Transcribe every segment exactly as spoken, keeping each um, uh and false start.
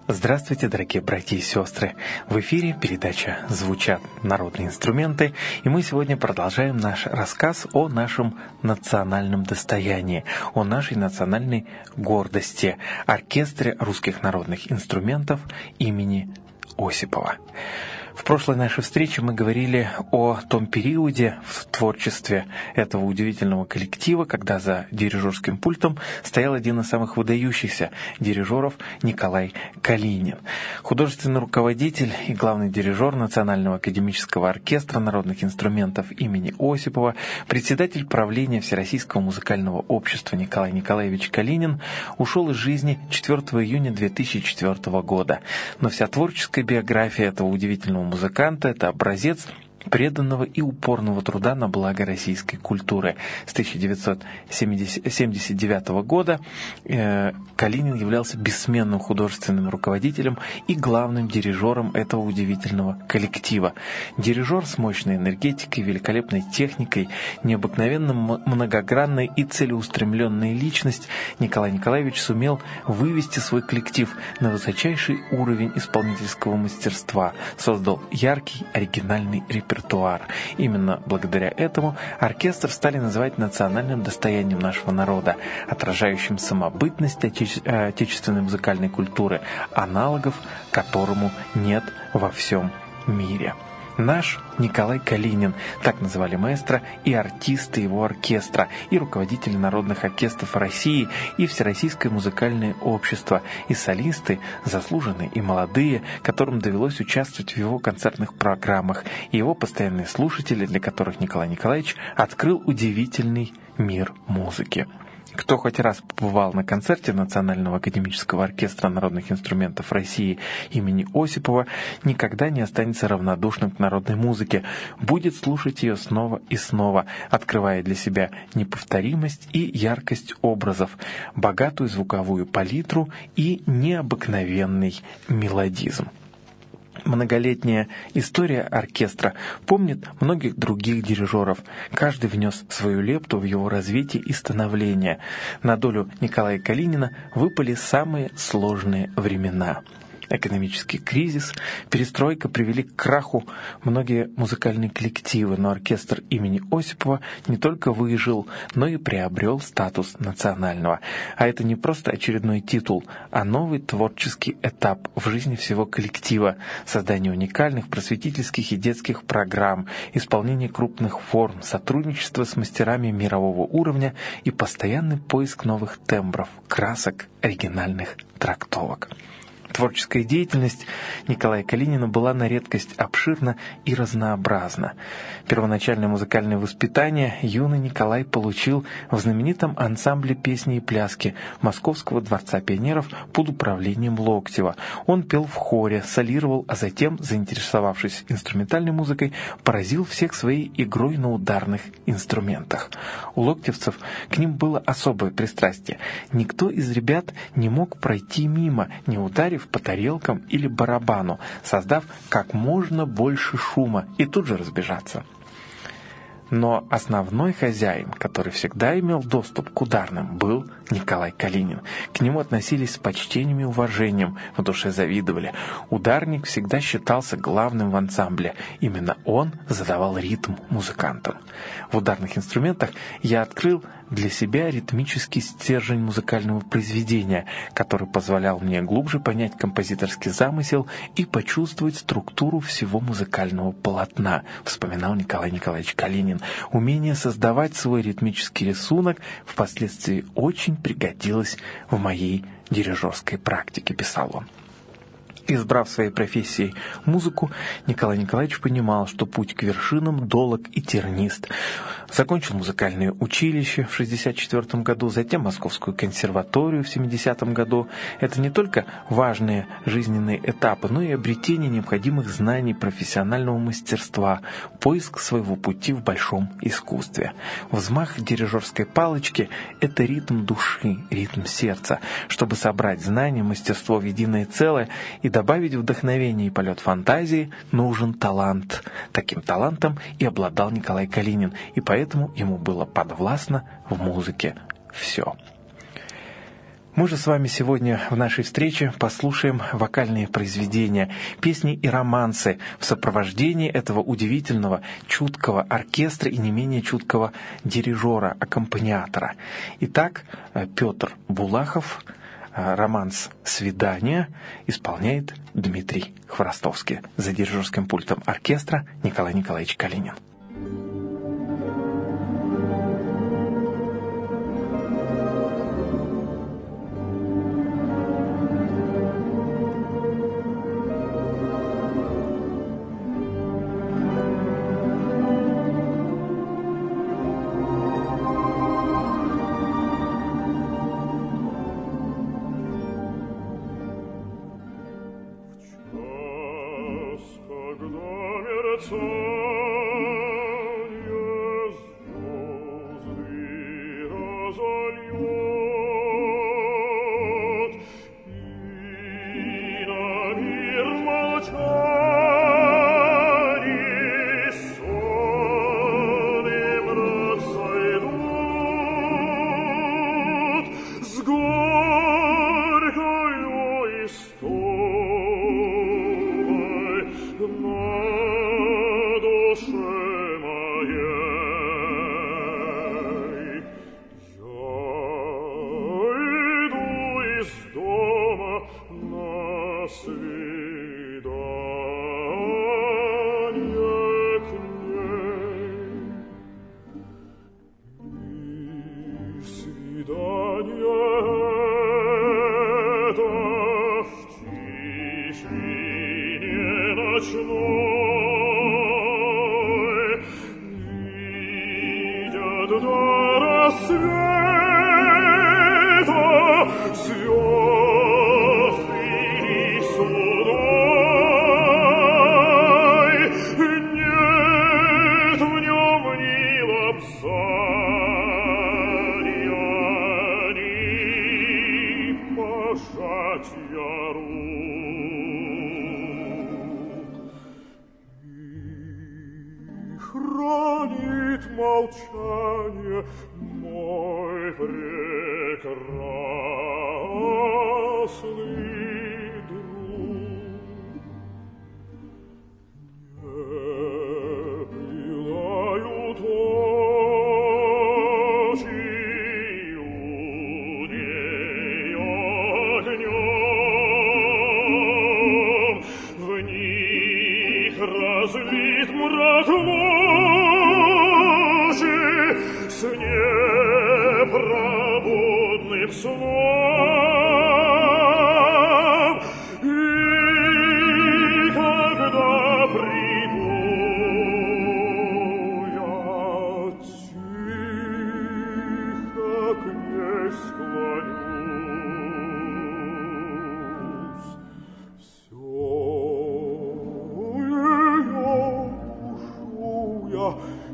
Здравствуйте, дорогие братья и сестры! В эфире передача «Звучат народные инструменты», и мы сегодня продолжаем наш рассказ о нашем национальном достоянии, о нашей национальной гордости, оркестре русских народных инструментов имени Осипова. В прошлой нашей встрече мы говорили о том периоде в творчестве этого удивительного коллектива, когда за дирижерским пультом стоял один из самых выдающихся дирижеров Николай Калинин. Художественный руководитель и главный дирижер Национального академического оркестра народных инструментов имени Осипова, председатель правления Всероссийского музыкального общества Николай Николаевич Калинин ушел из жизни четвёртого июня две тысячи четвёртого года. Но вся творческая биография этого удивительного музыканта — это образец преданного и упорного труда на благо российской культуры. С тысяча девятьсот семьдесят девятого года э, Калинин являлся бессменным художественным руководителем и главным дирижером этого удивительного коллектива. Дирижер с мощной энергетикой, великолепной техникой, необыкновенно многогранной и целеустремленной личность, Николай Николаевич сумел вывести свой коллектив на высочайший уровень исполнительского мастерства, создал яркий, оригинальный репертуар. Именно благодаря этому оркестр стали называть национальным достоянием нашего народа, отражающим самобытность отече- отечественной музыкальной культуры, аналогов которому нет во всем мире. Наш Николай Калинин, так называли маэстро и артисты его оркестра, и руководители народных оркестров России, и Всероссийское музыкальное общество, и солисты, заслуженные и молодые, которым довелось участвовать в его концертных программах, и его постоянные слушатели, для которых Николай Николаевич открыл удивительный мир музыки. Кто хоть раз побывал на концерте Национального академического оркестра народных инструментов России имени Осипова, никогда не останется равнодушным к народной музыке, будет слушать ее снова и снова, открывая для себя неповторимость и яркость образов, богатую звуковую палитру и необыкновенный мелодизм. Многолетняя история оркестра помнит многих других дирижеров. Каждый внес свою лепту в его развитие и становление. На долю Николая Калинина выпали самые сложные времена. Экономический кризис, перестройка привели к краху многие музыкальные коллективы, но оркестр имени Осипова не только выжил, но и приобрел статус национального. А это не просто очередной титул, а новый творческий этап в жизни всего коллектива, создание уникальных просветительских и детских программ, исполнение крупных форм, сотрудничество с мастерами мирового уровня и постоянный поиск новых тембров, красок, оригинальных трактовок. Творческая деятельность Николая Калинина была на редкость обширна и разнообразна. Первоначальное музыкальное воспитание юный Николай получил в знаменитом ансамбле песни и пляски Московского дворца пионеров под управлением Локтева. Он пел в хоре, солировал, а затем, заинтересовавшись инструментальной музыкой, поразил всех своей игрой на ударных инструментах. У локтевцев к ним было особое пристрастие. Никто из ребят не мог пройти мимо, не ударив по тарелкам или барабану, создав как можно больше шума, и тут же разбежаться. Но основной хозяин, который всегда имел доступ к ударным, был Николай Калинин. К нему относились с почтением и уважением, в душе завидовали. Ударник всегда считался главным в ансамбле. Именно он задавал ритм музыкантам. В ударных инструментах я открыл для себя ритмический стержень музыкального произведения, который позволял мне глубже понять композиторский замысел и почувствовать структуру всего музыкального полотна, вспоминал Николай Николаевич Калинин. Умение создавать свой ритмический рисунок впоследствии очень пригодилось в моей дирижерской практике, писал он. Избрав своей профессией музыку, Николай Николаевич понимал, что путь к вершинам долог и тернист. Закончил музыкальное училище в шестьдесят четвёртом году, затем Московскую консерваторию в семидесятом году. Это не только важные жизненные этапы, но и обретение необходимых знаний профессионального мастерства, поиск своего пути в большом искусстве. Взмах дирижерской палочки — это ритм души, ритм сердца. Чтобы собрать знания, мастерство в единое целое и добавить вдохновение и полет фантазии, нужен талант. Таким талантом и обладал Николай Калинин, и поэтому ему было подвластно в музыке все. Мы же с вами сегодня в нашей встрече послушаем вокальные произведения, песни и романсы в сопровождении этого удивительного, чуткого оркестра и не менее чуткого дирижера, аккомпаниатора. Итак, Петр Булахов, романс «Свидание» исполняет Дмитрий Хворостовский. За дирижерским пультом оркестра Николай Николаевич Калинин. Молчание, мой прекрасный друг, не пылают очи юней огнем, в них разлит мрак с непробудным сном, и когда приду я тихо к ней склонюсь, все ее душу я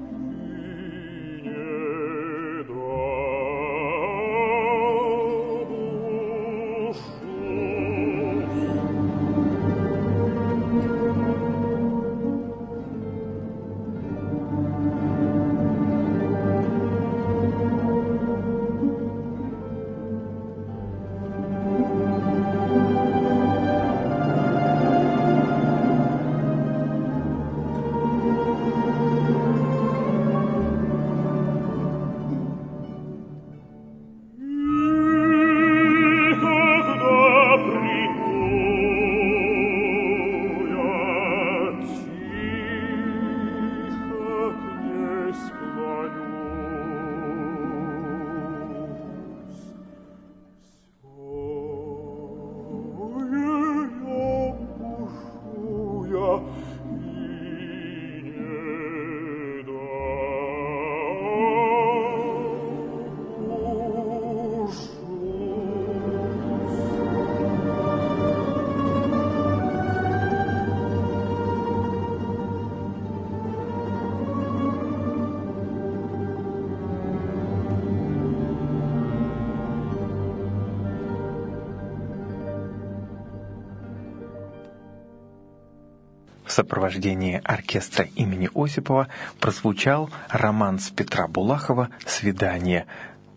В сопровождении оркестра имени Осипова прозвучал романс Петра Булахова «Свидание».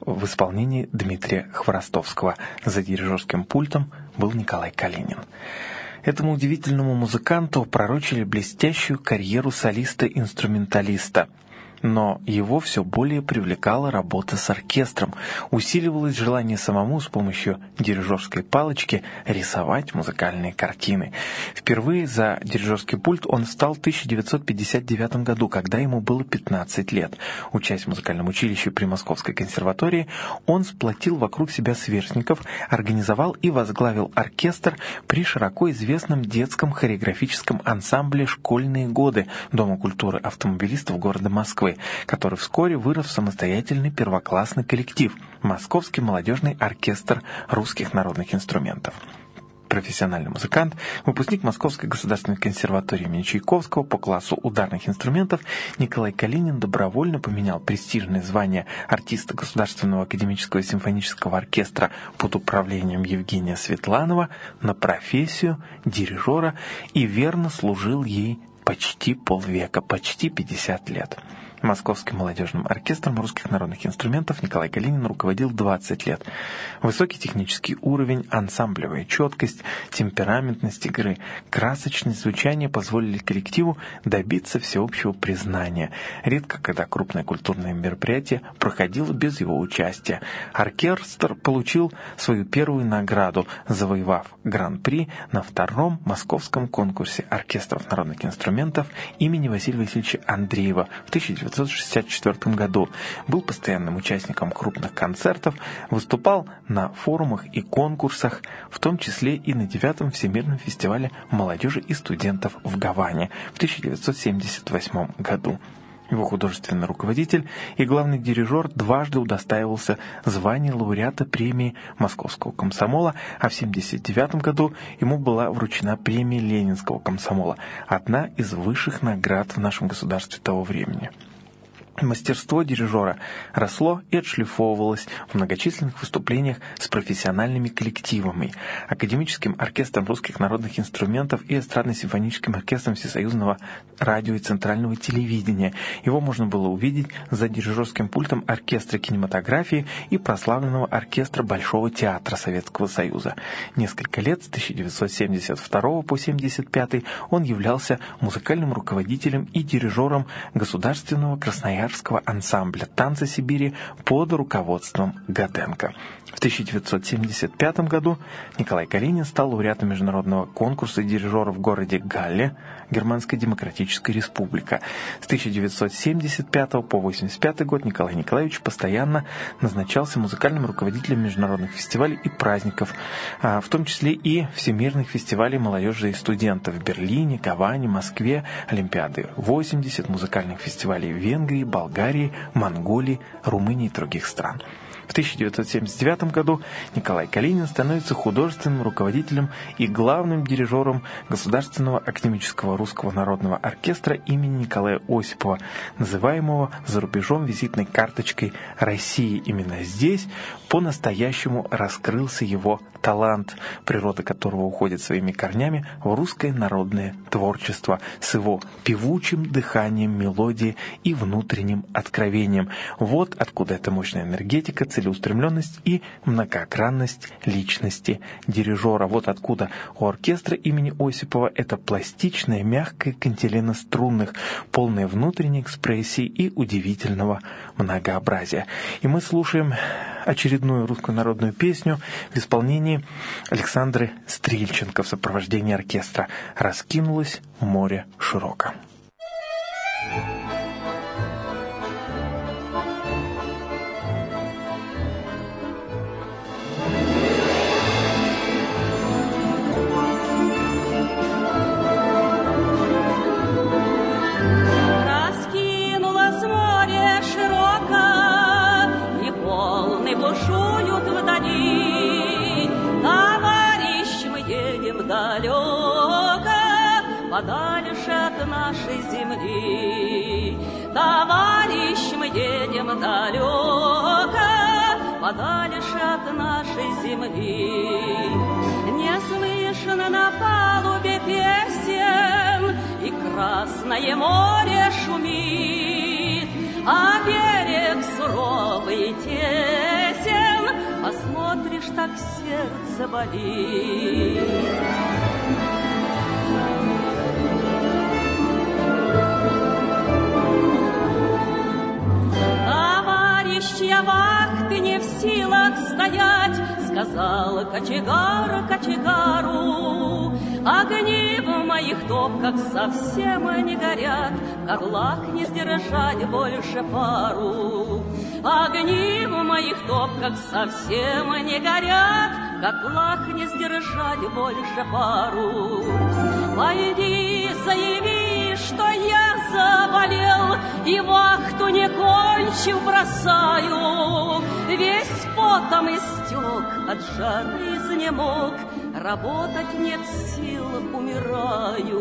в исполнении Дмитрия Хворостовского. За дирижерским пультом был Николай Калинин. Этому удивительному музыканту пророчили блестящую карьеру солиста-инструменталиста. Но его все более привлекала работа с оркестром, усиливалось желание самому с помощью дирижерской палочки рисовать музыкальные картины. Впервые за дирижерский пульт он встал в тысяча девятьсот пятьдесят девятом году, когда ему было пятнадцать лет. Учась в музыкальном училище при Московской консерватории, он сплотил вокруг себя сверстников, организовал и возглавил оркестр при широко известном детском хореографическом ансамбле «Школьные годы» Дома культуры автомобилистов города Москвы, который вскоре вырос в самостоятельный первоклассный коллектив – Московский молодежный оркестр русских народных инструментов. Профессиональный музыкант, выпускник Московской государственной консерватории имени Чайковского по классу ударных инструментов, Николай Калинин добровольно поменял престижное звание артиста Государственного академического симфонического оркестра под управлением Евгения Светланова на профессию дирижера и верно служил ей почти полвека, почти пятьдесят лет. Московским молодежным оркестром русских народных инструментов Николай Калинин руководил двадцать лет. Высокий технический уровень, ансамблевая четкость, темпераментность игры, красочность звучания позволили коллективу добиться всеобщего признания. Редко когда крупное культурное мероприятие проходило без его участия. Оркестр получил свою первую награду, завоевав гран-при на втором московском конкурсе оркестров народных инструментов имени Василия Васильевича Андреева в тысяча девятьсот шестьдесят четвёртом году. Был постоянным участником крупных концертов, выступал на форумах и конкурсах, в том числе и на девятом Всемирном фестивале молодежи и студентов в Гаване в тысяча девятьсот семьдесят восьмом году. Его художественный руководитель и главный дирижер дважды удостаивался звания лауреата премии Московского комсомола, а в семьдесят девятом году ему была вручена премия Ленинского комсомола, одна из высших наград в нашем государстве того времени. Мастерство дирижера росло и отшлифовывалось в многочисленных выступлениях с профессиональными коллективами, академическим оркестром русских народных инструментов и эстрадно-симфоническим оркестром Всесоюзного радио и центрального телевидения. Его можно было увидеть за дирижерским пультом оркестра кинематографии и прославленного оркестра Большого театра Советского Союза. Несколько лет, с тысяча девятьсот семьдесят второго по семьдесят пятый, он являлся музыкальным руководителем и дирижером Государственного Красноярского ансамбля «Танцы Сибири» под руководством Гатенко. В тысяча девятьсот семьдесят пятом году Николай Калинин стал лауреатом международного конкурса дирижеров в городе Галле, Германская Демократическая Республика. С тысяча девятьсот семьдесят пятого по восемьдесят пятый год Николай Николаевич постоянно назначался музыкальным руководителем международных фестивалей и праздников, в том числе и всемирных фестивалей молодежи и студентов в Берлине, Гаване, Москве, Олимпиады восемьдесят, музыкальных фестивалей в Венгрии, Болгарии, Монголии, Румынии и других стран. В тысяча девятьсот семьдесят девятом году Николай Калинин становится художественным руководителем и главным дирижером Государственного академического русского народного оркестра имени Николая Осипова, называемого за рубежом визитной карточкой России. Именно здесь по-настоящему раскрылся его талант, природа которого уходит своими корнями в русское народное творчество с его певучим дыханием мелодии и внутренним откровением. Вот откуда эта мощная энергетика, целеустремленность и многогранность личности дирижера. Вот откуда у оркестра имени Осипова это пластичная, мягкая кантилена струнных, полная внутренней экспрессии и удивительного многообразия. И мы слушаем очередную русскую народную песню в исполнении Александры Стрельченко в сопровождении оркестра «Раскинулось море широко». Подальше от нашей земли, товарищ, мы едем далеко, подальше от нашей земли. Не слышно на палубе песен, и Красное море шумит, а берег суровый тень а смотришь, так сердце болит. Товарищья вахты не в силах стоять, сказала кочегар кочегару. Огни в моих топках совсем не горят, в котлах не сдержать больше пару. Огни в моих топках совсем не горят, в котлах не сдержать больше пару. Пойди, заяви, что я заболел, и вахту не кончив бросаю. Весь потом истек, от жары изнемог, работать нет сил, умираю.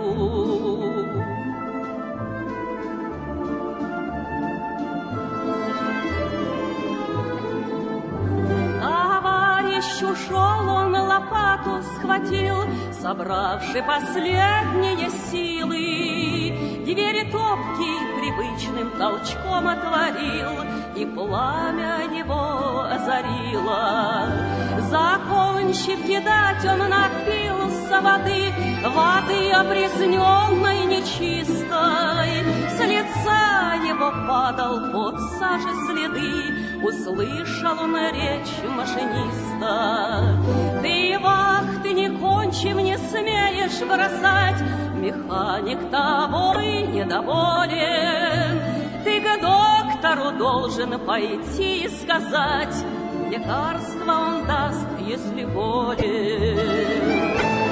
Товарищ ушел, он лопату схватил, собравши последние силы. Двери топки привычным толчком отворил, и пламя его озарило. Закончив кидать, он напился воды, воды опресненной нечистой. С лица его падал под сажи следы, услышал он речь машиниста. Ты вахты не кончив, не смеешь бросать, механик тобой недоволен. Ты к доктору должен пойти и сказать, лекарство он даст, если болен.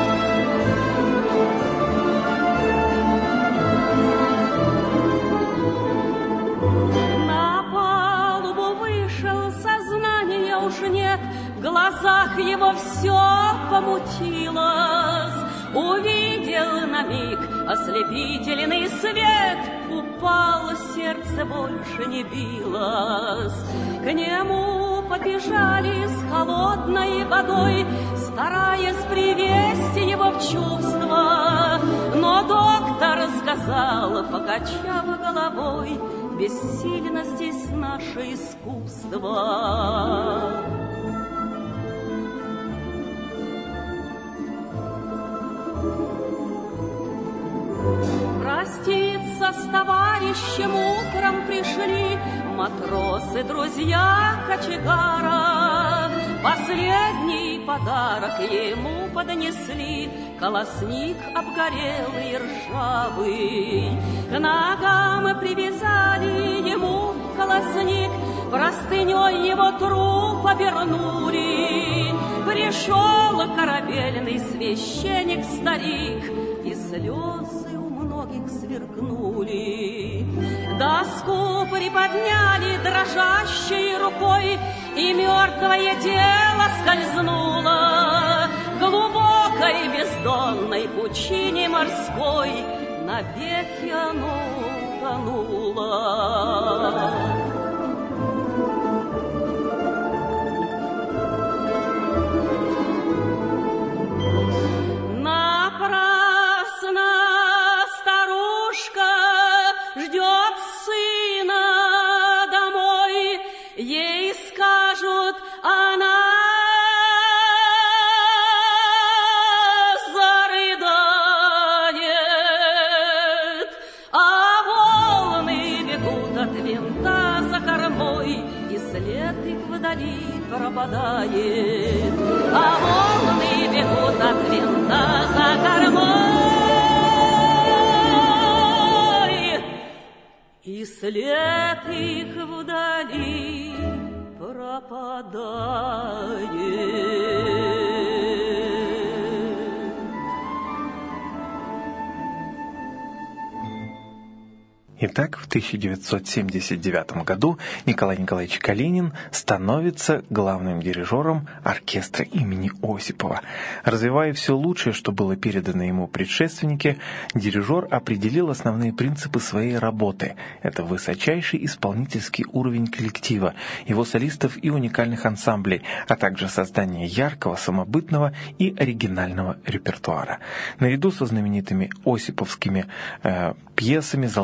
На палубу вышел, сознания уж нет, в глазах его все помутилось. Увидел на миг ослепительный свет, упало, сердце больше не билось. К нему побежали с холодной водой, стараясь привести его в чувство. Но доктор сказал, покачав головой, бессильно здесь наше искусство. Проститься с товарищем утром пришли матросы, друзья кочегара. Последний подарок ему поднесли, колосник обгорелый ржавый. К ногам привязали ему колосник, простыней его труп обернули. Пришел корабельный священник-старик, и слезы у многих сверкнули. Доску приподняли дрожащей рукой, и мертвое тело скользнуло в глубокой бездонной пучине морской. Навеки оно утонуло. Пропадает, а волны бегут от винта за кормой, и след их вдали пропадает. Итак, в тысяча девятьсот семьдесят девятом году Николай Николаевич Калинин становится главным дирижером оркестра имени Осипова. Развивая все лучшее, что было передано ему предшественнике, дирижер определил основные принципы своей работы. Это высочайший исполнительский уровень коллектива, его солистов и уникальных ансамблей, а также создание яркого, самобытного и оригинального репертуара. Наряду со знаменитыми осиповскими э, пьесами «Золотым запасом»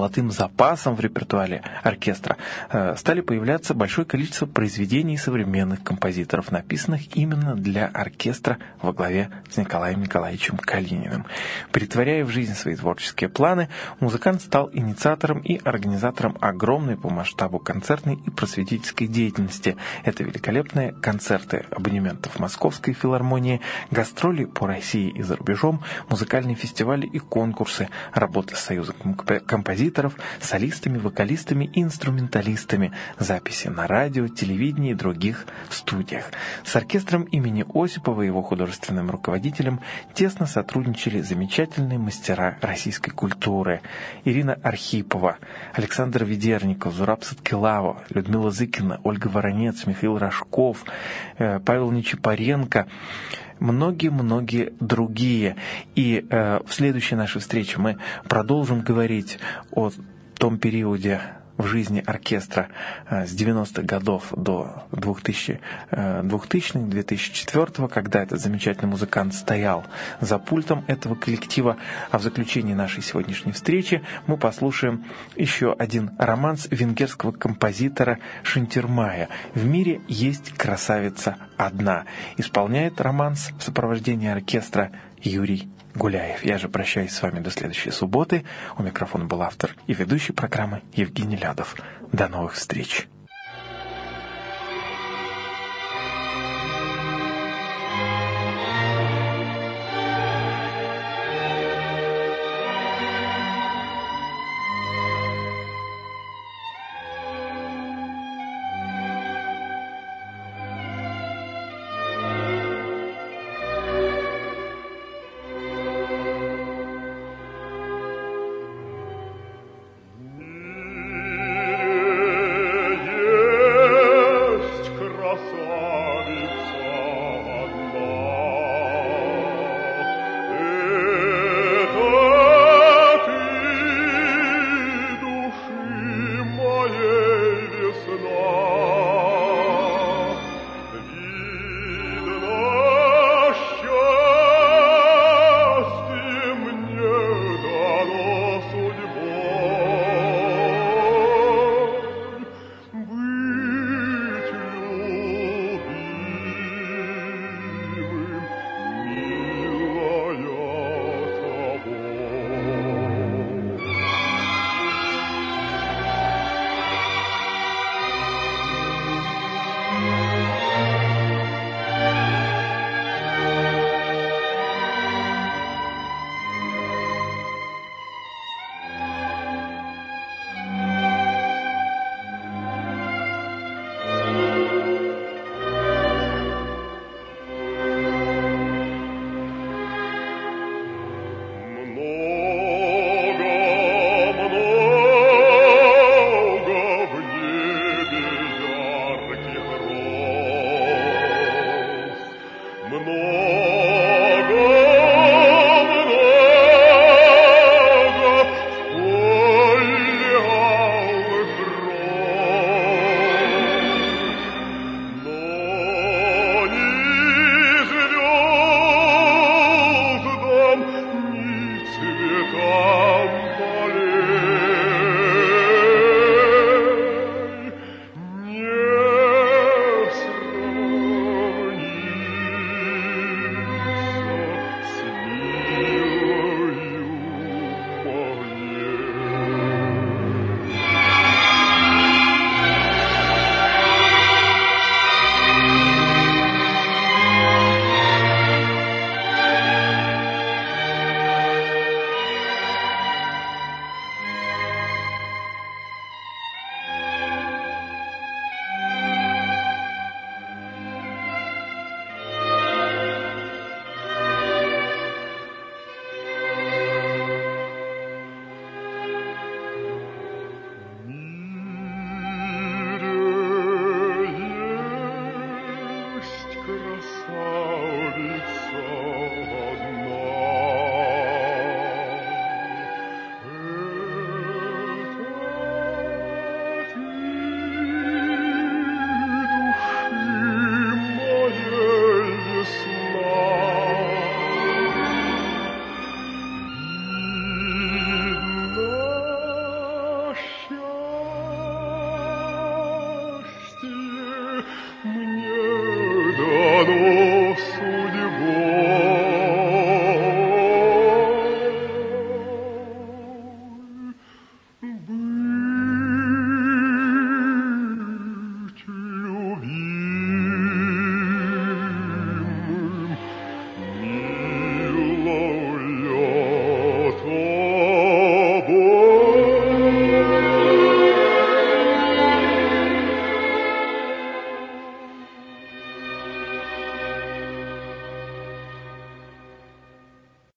запасом в репертуаре оркестра стали появляться большое количество произведений современных композиторов, написанных именно для оркестра во главе с Николаем Николаевичем Калининым. Претворяя в жизнь свои творческие планы, музыкант стал инициатором и организатором огромной по масштабу концертной и просветительской деятельности. Это великолепные концерты абонементов Московской филармонии, гастроли по России и за рубежом, музыкальные фестивали и конкурсы, работы с союзом композиторов, солистами, вокалистами и инструменталистами, записи на радио, телевидении и других студиях. С оркестром имени Осипова и его художественным руководителем тесно сотрудничали замечательные мастера российской культуры: Ирина Архипова, Александр Ведерников, Зураб Саткилава, Людмила Зыкина, Ольга Воронец, Михаил Рожков, Павел Нечапаренко, многие-многие другие. И э, в следующей нашей встрече мы продолжим говорить о том периоде в жизни оркестра с девяностых годов до двухтысячных, две тысячи четвёртого, когда этот замечательный музыкант стоял за пультом этого коллектива. А в заключении нашей сегодняшней встречи мы послушаем еще один романс венгерского композитора Шинтирмая «В мире есть красавица одна». Исполняет романс в сопровождении оркестра Юрий Гуляев. Я же прощаюсь с вами до следующей субботы. У микрофона был автор и ведущий программы Евгений Лядов. До новых встреч!